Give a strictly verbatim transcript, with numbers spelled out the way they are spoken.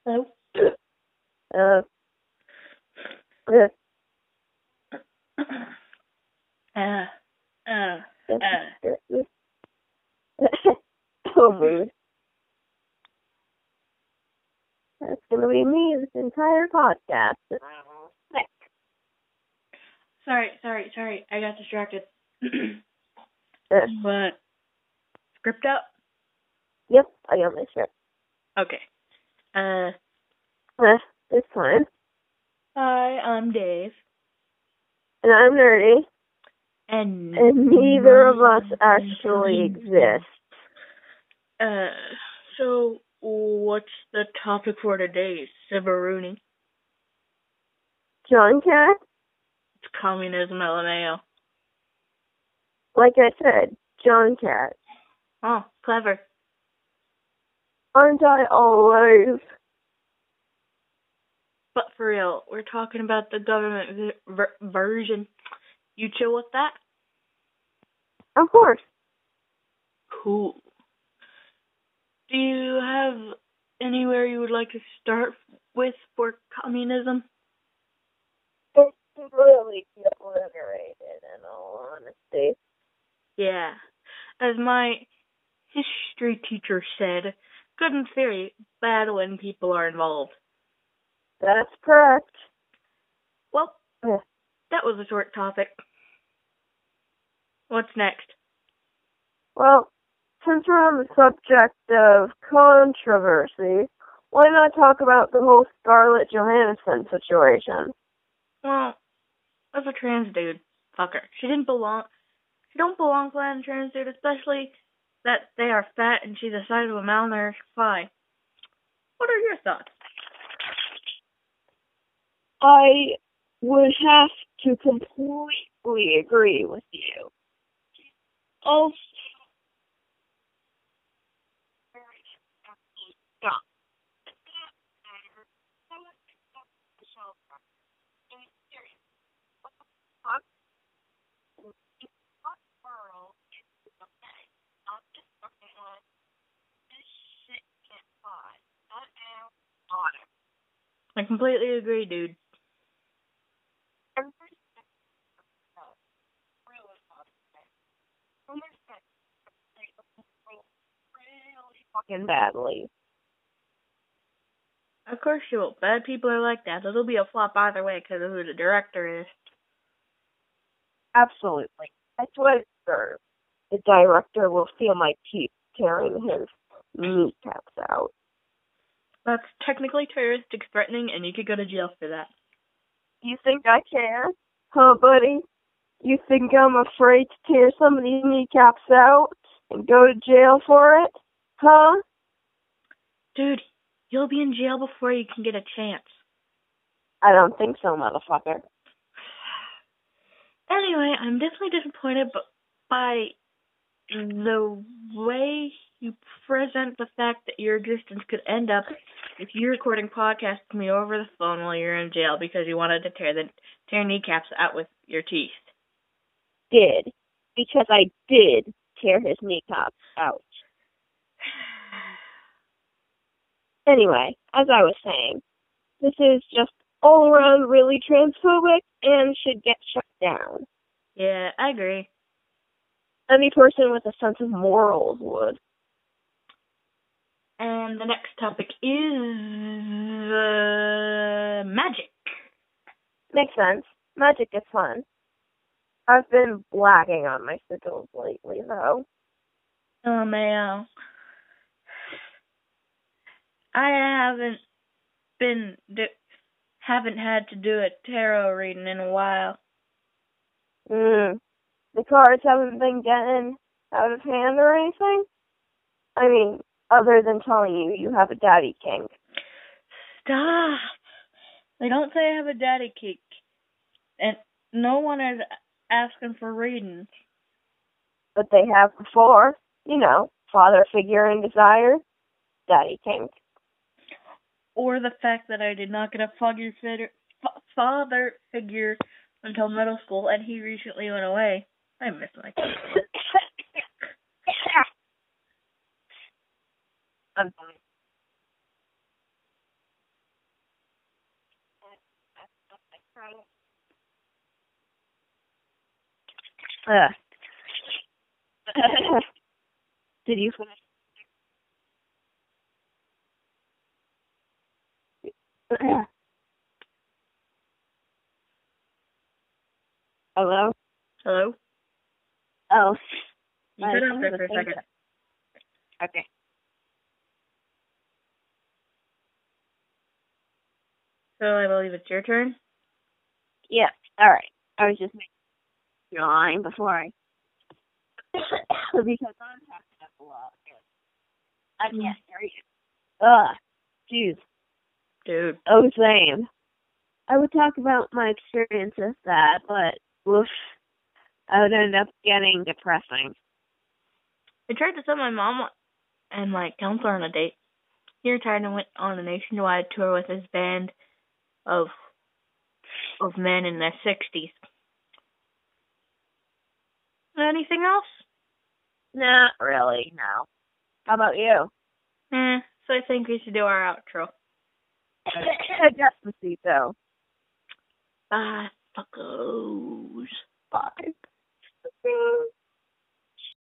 Hello? Uh, uh, Uh, uh, uh. oh, mood. That's going to be me this entire podcast. Sick. Sorry, sorry, sorry. I got distracted. Uh, But, script up? yep, I got my script. Okay. Uh, Uh, it's fine. hi, I'm Dave. And I'm nerdy. And, And neither of us actually exist. Uh, so, what's the topic for today, Sibaroonie? John Cat, It's communism, L M A O. like I said, John Cat. Oh, clever. Aren't I always? But for real, we're talking about the government ver- version. You chill with that? Of course. Cool. Do you have anywhere you would like to start with for communism? It's really obliterated, in all honesty. Yeah. As my history teacher said, good in theory, bad when people are involved. That's correct. Well, Yeah. that was a short topic. What's next? Well, since we're on the subject of controversy, why not talk about the whole Scarlett Johansson situation? Well, as a trans dude, fuck her. She didn't belong. She don't belong playing a trans dude, especially that they are fat and she's the size of a malnourished fly. What are your thoughts? I would have to completely agree with you. Also, I completely agree, dude. fucking badly. Of course you will. Bad people are like that. It'll be a flop either way because of who the director is. Absolutely. That's what it deserves. The director will feel my teeth tearing his kneecaps out. That's technically terroristic threatening, and you could go to jail for that. You think I can? Huh, buddy? You think I'm afraid to tear some of these kneecaps out and go to jail for it? Huh? Dude, you'll be in jail before you can get a chance. I don't think so, motherfucker. Anyway, I'm definitely disappointed by the way you present the fact that your existence could end up if you're recording podcasts with me over the phone while you're in jail because you wanted to tear the tear kneecaps out with your teeth. Did. Because I did tear his kneecaps out. Anyway, as I was saying, this is just all around really transphobic and should get shut down. Yeah, I agree. Any person with a sense of morals would. And the next topic is uh, magic. Makes sense. Magic is fun. I've been lagging on my schedules lately, though. Oh, man. I haven't been, do- haven't had to do a tarot reading in a while. Hmm. The cards haven't been getting out of hand or anything? I mean, other than telling you you have a daddy kink. Stop. They don't say I have a daddy kink. And no one is asking for readings. But they have before. You know, father figure in desire, daddy kink. Or the fact that I did not get a father figure, father figure until middle school, and he recently went away. I miss my kid. I'm fine. Did you finish? Hello? Hello? Oh. You cut out there for a second. Okay. So I believe it's your turn? Yeah, alright. I was just making your line before I... because I'm talking up a lot. I can't hear you. Ugh. Jeez. Dude. Oh, same. I would talk about my experience with that, but woof, I would end up getting depressing. I tried to send my mom and my counselor on a date. He retired and went on a nationwide tour with his band of of men in their sixties. Anything else? Not really, no. How about you? Eh, so I think we should do our outro. Despacito. Bye, fuckos. Bye.